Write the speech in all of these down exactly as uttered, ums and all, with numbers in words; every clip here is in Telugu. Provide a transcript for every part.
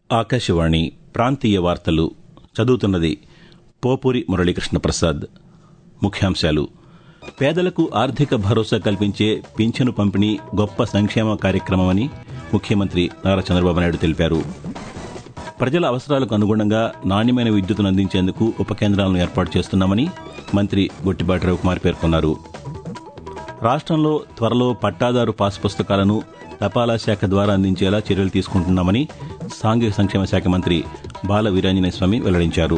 ఆకాశవాణి ప్రాంతీయ వార్తలు చదువుతున్నది పోపూరి మురళీకృష్ణ ప్రసాద్. ముఖ్యాంశాలు: పేదలకు ఆర్థిక భరోసా కల్పించే పింఛను పంపిణీ గొప్ప సంక్షేమ కార్యక్రమమని ముఖ్యమంత్రి నారా చంద్రబాబు నాయుడు తెలిపారు. ప్రజల అవసరాలకు అనుగుణంగా నాణ్యమైన విద్యుత్తును అందించేందుకు ఉప కేంద్రాలను ఏర్పాటు చేస్తున్నామని మంత్రి గొట్టిపాటి రవికుమార్ పేర్కొన్నారు. రాష్ట్రంలో త్వరలో పట్టాదారు పాస్ పుస్తకాలను తపాలా శాఖ ద్వారా అందించేలా చర్యలు తీసుకుంటున్నామని సాంఘిక సంక్షేమ శాఖ మంత్రి బాల వీరాంజనేయ స్వామి వెల్లడించారు.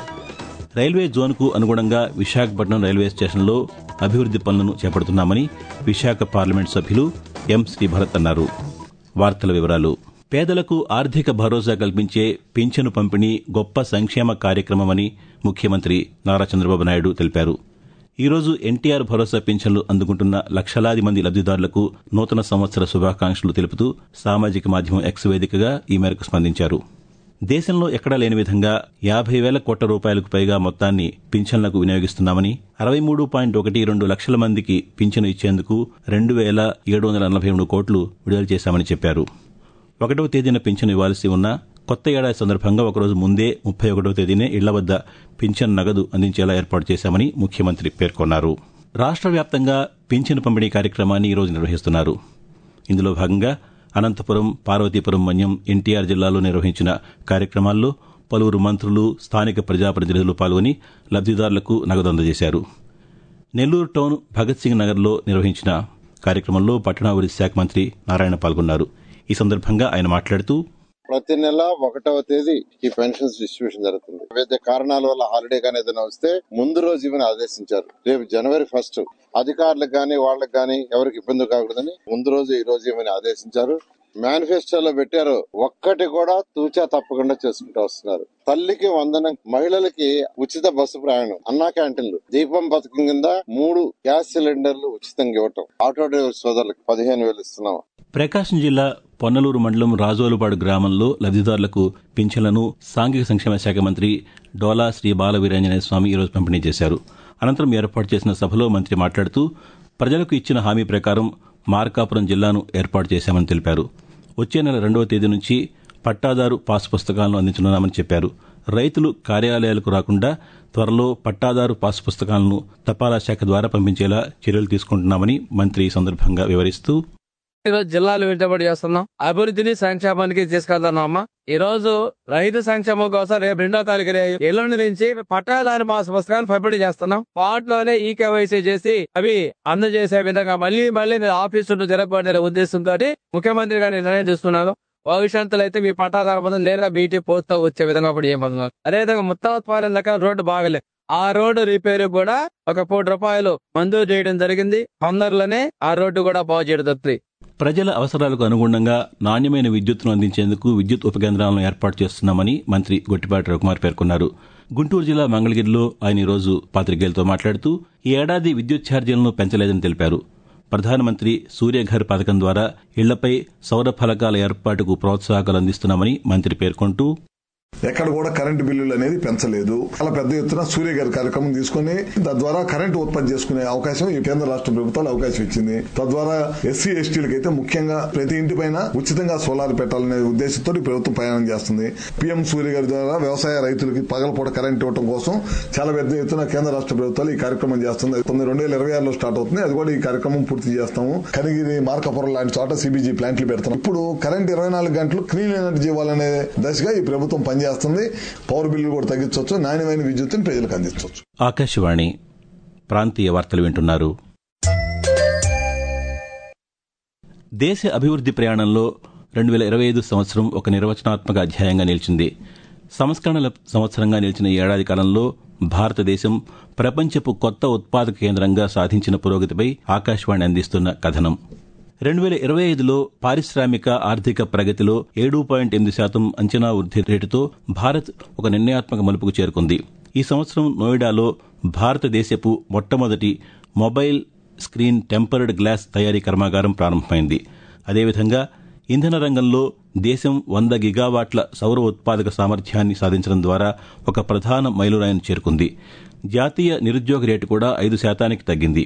రైల్వే జోన్కు అనుగుణంగా విశాఖపట్నం రైల్వే స్టేషన్లో అభివృద్ది పనులను చేపడుతున్నామని విశాఖ పార్లమెంటు సభ్యులు ఎం శ్రీభరత్ అన్నారు. వార్తల వివరాలు: పేదలకు ఆర్థిక భరోసా కల్పించే పింఛను పంపిణీ గొప్ప సంక్షేమ కార్యక్రమమని ముఖ్యమంత్రి నారా చంద్రబాబు నాయుడు తెలిపారు. ఈరోజు ఎన్టీఆర్ భరోసా పింఛన్లు అందుకుంటున్న లక్షలాది మంది లబ్దిదారులకు నూతన సంవత్సర శుభాకాంక్షలు తెలుపుతూ సామాజిక మాధ్యమం ఎక్స్ వేదికగా ఈ మేరకు స్పందించారు. దేశంలో ఎక్కడా లేని విధంగా యాభై వేల కోట్ల రూపాయలకు పైగా మొత్తాన్ని పింఛన్లకు వినియోగిస్తున్నామని, అరవై మూడు పాయింట్ ఒకటి రెండు లక్షల మందికి పింఛను ఇచ్చేందుకు రెండు వేల ఏడు వందల నలభై మూడు కోట్లు విడుదల చేశామని చెప్పారు. ఒకటవ తేదీన పింఛను ఇవ్వాల్సి ఉన్న కొత్త ఏడాది సందర్భంగా ఒకరోజు ముందే ముప్పై ఒకటవ తేదీనే ఇళ్ల వద్ద పింఛన్ నగదు అందించేలా ఏర్పాటు చేశామని ముఖ్యమంత్రి పేర్కొన్నారు. రాష్ట్ర వ్యాప్తంగా పింఛను పంపిణీ కార్యక్రమాన్ని ఈరోజు నిర్వహిస్తున్నారు. ఇందులో భాగంగా అనంతపురం, పార్వతీపురం మన్యం, ఎన్టీఆర్ జిల్లాలో నిర్వహించిన కార్యక్రమాల్లో పలువురు మంత్రులు, స్థానిక ప్రజాప్రతినిధులు పాల్గొని లబ్దిదారులకు నగదు అందజేశారు. నెల్లూరు టౌన్ భగత్ సింగ్ నగర్లో నిర్వహించిన కార్యక్రమంలో పట్టణాభివృద్ది శాఖ మంత్రి నారాయణ పాల్గొన్నారు. ఈ సందర్భంగా ఆయన మాట్లాడుతూ, ప్రతి నెల ఒకటవ తేదీ ఈ పెన్షన్స్ డిస్ట్రిబ్యూషన్ జరుగుతుంది. వివిధ కారణాల వల్ల హాలిడే కానీ ఏదైనా వస్తే ముందు రోజు ఇవన్నీ ఆదేశించారు. రేపు జనవరి ఫస్ట్ అధికారులకు గానీ వాళ్ళకి గానీ ఎవరికి ఇబ్బంది కాకూడదని ముందు రోజు ఈ రోజు ఏమని ఆదేశించారు. మేనిఫెస్టోలో పెట్టారు. ఒక్కటి కూడా తూచా తప్పకుండా చేసుకుంటూ వస్తున్నారు. తల్లికి వందనం, మహిళలకి ఉచిత బస్సు ప్రయాణం, అన్నా క్యాంటీన్లు, దీపం పథకం కింద మూడు గ్యాస్ సిలిండర్లు ఉచితంగా ఇవ్వటం, ఆటో డ్రైవర్ సోదరులకు పదిహేను వేలు ఇస్తున్నాం. ప్రకాశం జిల్లా పొన్నలూరు మండలం రాజోలుపాడు గ్రామంలో లబ్దిదారులకు పింఛన్లను సాంఘిక సంక్షేమ శాఖ మంత్రి డోలా శ్రీ బాల వీరాంజనేయ స్వామి ఈరోజు పంపిణీ చేశారు. అనంతరం ఏర్పాటు చేసిన సభలో మంత్రి మాట్లాడుతూ, ప్రజలకు ఇచ్చిన హామీ ప్రకారం మార్కాపురం జిల్లాను ఏర్పాటు చేశామని తెలిపారు. వచ్చే నెల రెండవ తేదీ నుంచి పట్టాదారు పాస్ పుస్తకాలను అందించనున్నామని చెప్పారు. రైతులు కార్యాలయాలకు రాకుండా త్వరలో పట్టాదారు పాస్ పుస్తకాలను తపాలా శాఖ ద్వారా పంపించేలా చర్యలు తీసుకుంటున్నామని మంత్రి ఈ సందర్భంగా వివరిస్తూ, ఈరోజు జిల్లాలు వెంటబడి చేస్తున్నాం. అభివృద్ధిని సంక్షేమానికి తీసుకెళ్తున్నామా. ఈ రోజు రైతు సంక్షేమం కోసం రేపు రెండో తారీఖు ఎల్లుండి నుంచి పట్టాదారు పాస్ పుస్తకాన్ని పంపిణీ చేస్తున్నాం. వాటిలోనే ఈ కేవైసీ చేసి అవి అందజేసే విధంగా మళ్లీ మళ్లీ ఆఫీసులు జరగబడే ఉద్దేశంతో ముఖ్యమంత్రి గారిని నిర్ణయం తీసుకున్నారు. భవిష్యత్తులో అయితే మీ పట్టాదారు పదం లేదా బీటీ పోస్తో వచ్చే విధంగా కూడా ఏమన్నారు. అదేవిధంగా ముత్తావత్పాలెం లెక్క రోడ్డు బాగలేదు. ఆ రోడ్డు రిపేర్ కూడా ఒక కోటి రూపాయలు మంజూరు చేయడం జరిగింది. తొందరలోనే ఆ రోడ్డు కూడా బాగు చేయడం జరుగుతుంది. ప్రజల అవసరాలకు అనుగుణంగా నాణ్యమైన విద్యుత్తును అందించేందుకు విద్యుత్ ఉపకేంద్రాలను ఏర్పాటు చేస్తున్నామని మంత్రి గొట్టిపాటి రవికుమార్ పేర్కొన్నారు. గుంటూరు జిల్లా మంగళగిరిలో ఆయన ఈరోజు పాతికేయులతో మాట్లాడుతూ, ఈ ఏడాది విద్యుత్ ఛార్జీలను పెంచలేదని తెలిపారు. ప్రధానమంత్రి సూర్యఘర్ పథకం ద్వారా ఇళ్లపై సౌర ఫలకాల ఏర్పాటుకు ప్రోత్సాహకాలు అందిస్తున్నామని మంత్రి పేర్కొంటూ, ఎక్కడ కూడా కరెంటు బిల్లులు అనేది పెంచలేదు. అలా పెద్ద ఎత్తున సూర్య గారి కార్యక్రమం తీసుకుని తద్వారా కరెంటు ఉత్పత్తి చేసుకునే అవకాశం ఈ కేంద్ర రాష్ట్ర ప్రభుత్వాలు అవకాశం ఇచ్చింది. తద్వారా ఎస్సీ ఎస్టీలకు అయితే ముఖ్యంగా ప్రతి ఇంటి పైన ఉచితంగా సోలార్ పెట్టాలనే ఉద్దేశంతో ప్రభుత్వం ప్రయాణం చేస్తుంది. పీఎం సూర్య గారి ద్వారా వ్యవసాయ రైతులకి పగలపూట కరెంట్ ఇవ్వడం కోసం చాలా పెద్ద ఎత్తున కేంద్ర రాష్ట్ర ప్రభుత్వాలు ఈ కార్యక్రమం చేస్తుంది. తొమ్మిది రెండు వేల ఇరవై ఆరులో స్టార్ట్ అవుతుంది. అది కూడా ఈ కార్యక్రమం పూర్తి చేస్తాము. కనిగిరి, మార్కాపురం లాంటి చోట సిబిజీ ప్లాంట్లు పెడతాం. ఇప్పుడు కరెంట్ ఇరవై నాలుగు గంటలు క్లీన్ ఎనర్జీ ఇవ్వాలనే దశగా ఈ ప్రభుత్వం పనిచేస్తుంది. పవర్ బిల్లు కూడా తగ్గించవచ్చు, నాణ్యమైన విద్యుత్తుని ప్రజలకు అందించవచ్చు. ఆకాశవాణి ప్రాంతీయ వార్తలు వింటున్నారు. దేశ అభివృద్ది ప్రయాణంలో రెండు వేల ఇరవై ఐదు సంవత్సరం ఒక నిర్వచనాత్మక అధ్యాయంగా నిలిచింది. సంస్కరణల సంవత్సరంగా నిలిచిన ఈ ఏడాది కాలంలో భారతదేశం ప్రపంచపు కొత్త ఉత్పాదక కేంద్రంగా సాధించిన పురోగతిపై ఆకాశవాణి అందిస్తున్న కథనం. రెండు వేల ఇరవై ఐదులో పారిశ్రామిక ఆర్థిక ప్రగతిలో ఏడు పాయింట్ ఎనిమిది శాతం అంచనా వృద్ధి రేటుతో భారత్ ఒక నిర్ణయాత్మక మలుపుకు చేరుకుంది. ఈ సంవత్సరం నోయిడాలో భారతదేశపు మొట్టమొదటి మొబైల్ స్క్రీన్ టెంపర్డ్ గ్లాస్ తయారీ కర్మాగారం ప్రారంభమైంది. అదేవిధంగా ఇంధన రంగంలో దేశం వంద గిగావాట్ల సౌర ఉత్పాదక సామర్థ్యాన్ని సాధించడం ద్వారా ఒక ప్రధాన మైలురాయిని చేరుకుంది. జాతీయ నిరుద్యోగ రేటు కూడా ఐదు శాతానికి తగ్గింది.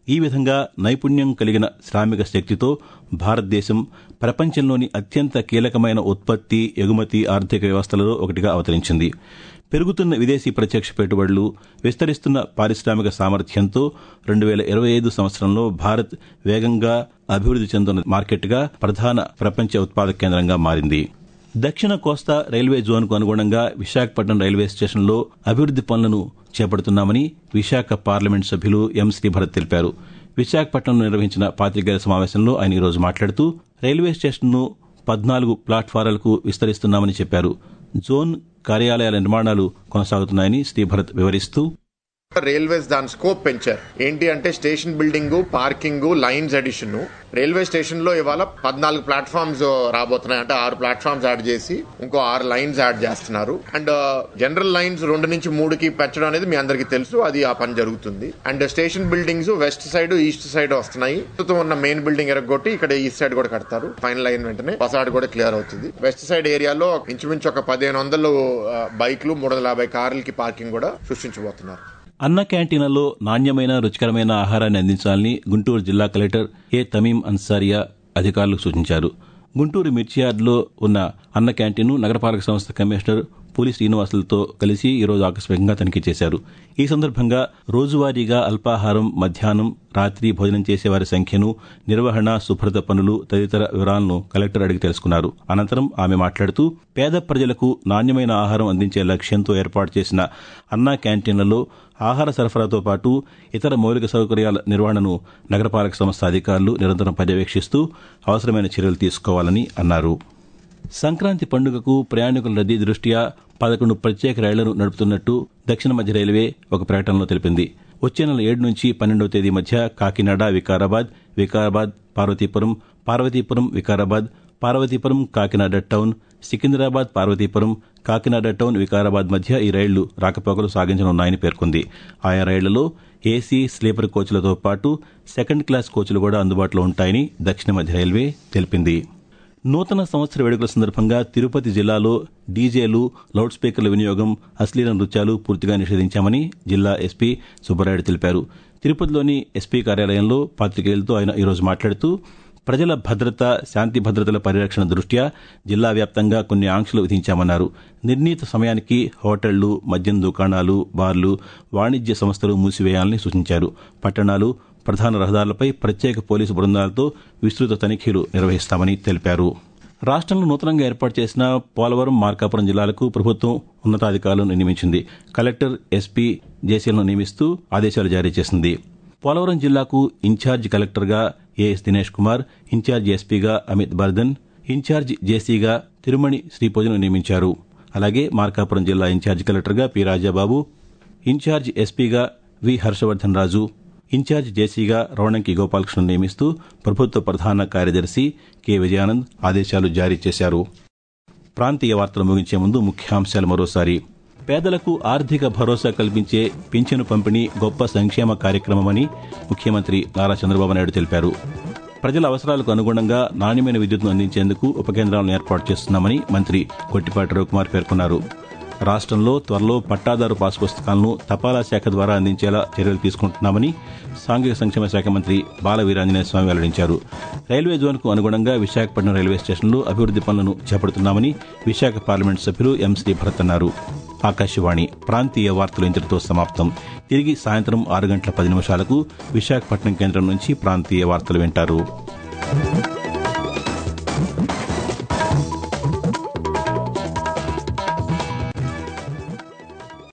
ఈ విధంగా నైపుణ్యం కలిగిన శ్రామిక శక్తితో భారతదేశం ప్రపంచంలోని అత్యంత కీలకమైన ఉత్పత్తి, ఎగుమతి ఆర్థిక వ్యవస్థలలో ఒకటిగా అవతరించింది. పెరుగుతున్న విదేశీ ప్రత్యక్ష పెట్టుబడులు, విస్తరిస్తున్న పారిశ్రామిక సామర్థ్యంతో రెండు వేల ఇరవై ఐదు సంవత్సరంలో భారత్ వేగంగా అభివృద్ది చెందుతున్న మార్కెట్గా ప్రధాన ప్రపంచ ఉత్పాదక కేంద్రంగా మారింది. దక్షిణ కోస్తా రైల్వే జోన్కు అనుగుణంగా విశాఖపట్నం రైల్వే స్టేషన్లో అభివృద్ది పనులను చేపడుతున్నామని విశాఖ పార్లమెంట్ సభ్యులు ఎం శ్రీభరత్ తెలిపారు. విశాఖపట్నంలో నిర్వహించిన పాతికేయుల సమావేశంలో ఆయన ఈరోజు మాట్లాడుతూ రైల్వే స్టేషన్ను పద్నాలుగు ప్లాట్ఫారాలకు విస్తరిస్తున్నామని చెప్పారు. జోన్ కార్యాలయాల నిర్మాణాలు కొనసాగుతున్నాయని శ్రీభరత్ వివరిస్తూ, రైల్వేస్ దాని స్కోప్ పెంచారు. ఏంటి అంటే station building, parking, lines addition. Railway station లో ఇవాళ పద్నాలుగు ప్లాట్ఫామ్స్ రాబోతున్నాయి. అంటే ఆరు ప్లాట్ఫామ్స్ యాడ్ చేసి ఇంకో ఆరు లైన్స్ యాడ్ చేస్తున్నారు. అండ్ జనరల్ లైన్స్ రెండు నుంచి మూడుకి పెంచడం అనేది మీ అందరికీ తెలుసు, అది ఆ పని జరుగుతుంది. And station buildings west side, east side వస్తున్నాయి. ప్రస్తుతం ఉన్న మెయిన్ బిల్డింగ్ ఎరగొట్టి ఇక్కడ ఈస్ట్ సైడ్ కూడా కడతారు. ఫైనల్ లైన్ వెంటనే ఫసాడ్ కూడా క్లియర్ అవుతుంది. వెస్ట్ సైడ్ ఏరియాలో ఇంచుమించు ఒక పదిహేను వందలు బైక్లు, మూడు వందల యాభై కార్లకి పార్కింగ్ కూడా సృష్టించబోతున్నారు. అన్న క్యాంటీన్లలో నాణ్యమైన, రుచికరమైన ఆహారాన్ని అందించాలని గుంటూరు జిల్లా కలెక్టర్ ఏ తమీం అన్సారియా అధికారులకు సూచించారు. గుంటూరు మిర్చియార్డులో ఉన్న అన్న క్యాంటీన్ను నగరపాలక సంస్థ కమిషనర్ పూలి శ్రీనివాసులతో కలిసి ఈరోజు ఆకస్మికంగా తనిఖీ చేశారు. ఈ సందర్భంగా రోజువారీగా అల్పాహారం, మధ్యాహ్నం, రాత్రి భోజనం చేసేవారి సంఖ్యను, నిర్వహణ, శుభ్రత పనులు తదితర వివరాలను కలెక్టర్ అడిగి తెలుసుకున్నారు. అనంతరం ఆమె మాట్లాడుతూ, పేద ప్రజలకు నాణ్యమైన ఆహారం అందించే లక్ష్యంతో ఏర్పాటు చేసిన అన్నా క్యాంటీన్లలో ఆహార సరఫరాతో పాటు ఇతర మౌలిక సౌకర్యాల నిర్వహణను నగరపాలక సంస్థ అధికారులు నిరంతరం పర్యవేక్షిస్తూ అవసరమైన చర్యలు తీసుకోవాలని అన్నారు. సంక్రాంతి పండుగకు ప్రయాణికుల రద్దీ దృష్ట్యా పదకొండు ప్రత్యేక రైళ్లను నడుపుతున్నట్టు దక్షిణ మధ్య రైల్వే ఒక ప్రకటనలో తెలిపింది. వచ్చే నెల ఏడు నుంచి పన్నెండవ తేదీ మధ్య కాకినాడ, వికారాబాద్, వికారాబాద్ పార్వతీపురం, పార్వతీపురం వికారాబాద్, పార్వతీపురం కాకినాడ టౌన్, సికింద్రాబాద్ పార్వతీపురం, కాకినాడ టౌన్, వికారాబాద్ మధ్య ఈ రైళ్లు రాకపోకలు సాగించనున్నాయని పేర్కొంది. ఆయా రైళ్లలో ఏసీ, స్లీపర్ కోచ్లతో పాటు సెకండ్ క్లాస్ కోచ్లు కూడా అందుబాటులో ఉంటాయని దక్షిణ మధ్య రైల్వే తెలిపింది. నూతన సంవత్సర వేడుకల సందర్భంగా తిరుపతి జిల్లాలో డీజేలు, లౌడ్ స్పీకర్ల వినియోగం, అశ్లీల నృత్యాలు పూర్తిగా నిషేధించామని జిల్లా ఎస్పీ సుబ్బరాయుడు తెలిపారు. తిరుపతిలోని ఎస్పీ కార్యాలయంలో పాతికేయులతో ఆయన ఈరోజు మాట్లాడుతూ, ప్రజల భద్రత, శాంతి భద్రతల పరిరక్షణ దృష్ట్యా జిల్లా వ్యాప్తంగా కొన్ని ఆంక్షలు విధించామన్నారు. నిర్ణీత సమయానికి హోటళ్లు, మద్యం దుకాణాలు, బార్లు, వాణిజ్య సంస్థలు మూసివేయాలని సూచించారు. పట్టణాలు, ప్రధాన రహదారులపై ప్రత్యేక పోలీసు బృందాలతో విస్తృత తనిఖీలు నిర్వహిస్తామని తెలిపారు. రాష్ట్రంలో నూతనంగా ఏర్పాటు చేసిన పోలవరం, మార్కాపురం జిల్లాలకు ప్రభుత్వం ఉన్నతాధికారులను నియమించింది. కలెక్టర్, ఎస్పీ, జేసీలను నియమిస్తూ ఆదేశాలు జారీ చేసింది. పోలవరం జిల్లాకు ఇన్ఛార్జి కలెక్టర్గా ఏఎస్ దినేష్ కుమార్, ఇన్ఛార్జి ఎస్పీగా అమిత్ బర్దన్, ఇన్ఛార్జి జేసీగా తిరుమణి శ్రీపూజను నియమించారు. అలాగే మార్కాపురం జిల్లా ఇన్ఛార్జి కలెక్టర్గా పి రాజాబాబు, ఇన్ఛార్జి ఎస్పీగా వి హర్షవర్ధన్ రాజు, ఇన్ఛార్జి జేసీగా రౌణంకి గోపాలకృష్ణ నియమిస్తూ ప్రభుత్వ ప్రధాన కార్యదర్శి కె విజయానంద్ ఆదేశాలు జారీ చేశారు. ప్రాంతీయ వార్తలు ముగించే ముందు ముఖ్యాంశాలు మరోసారి. పేదలకు ఆర్థిక భరోసా కల్పించే పింఛను పంపిణీ గొప్ప సంక్షేమ కార్యక్రమమని ముఖ్యమంత్రి నారా చంద్రబాబు నాయుడు తెలిపారు. ప్రజల అవసరాలకు అనుగుణంగా నాణ్యమైన విద్యుత్తును అందించేందుకు ఉపకేంద్రాలను ఏర్పాటు చేస్తున్నామని మంత్రి కొట్టిపాటి రవికుమార్ పేర్కొన్నారు. రాష్ట్రంలో త్వరలో పట్టాదారు పాస్ పుస్తకాలను తపాలా శాఖ ద్వారా అందించేలా చర్యలు తీసుకుంటున్నామని సాంఘిక సంక్షేమ శాఖ మంత్రి బాల వీరాంజనేయ స్వామి వెల్లడించారు. రైల్వే జోన్కు అనుగుణంగా విశాఖపట్నం రైల్వే స్టేషన్లో అభివృద్ది పనులను చేపడుతున్నామని విశాఖ పార్లమెంట్ సభ్యులు ఎం శ్రీభరత్ అన్నారు. ఆకాశవాణి ప్రాంతీయ వార్తలు ఇంతటితో సమాప్తం. తిరిగి సాయంత్రం ఆరు గంటల పది నిమిషాలకు విశాఖపట్నం కేంద్రం నుంచి ప్రాంతీయ వార్తలు వింటారు.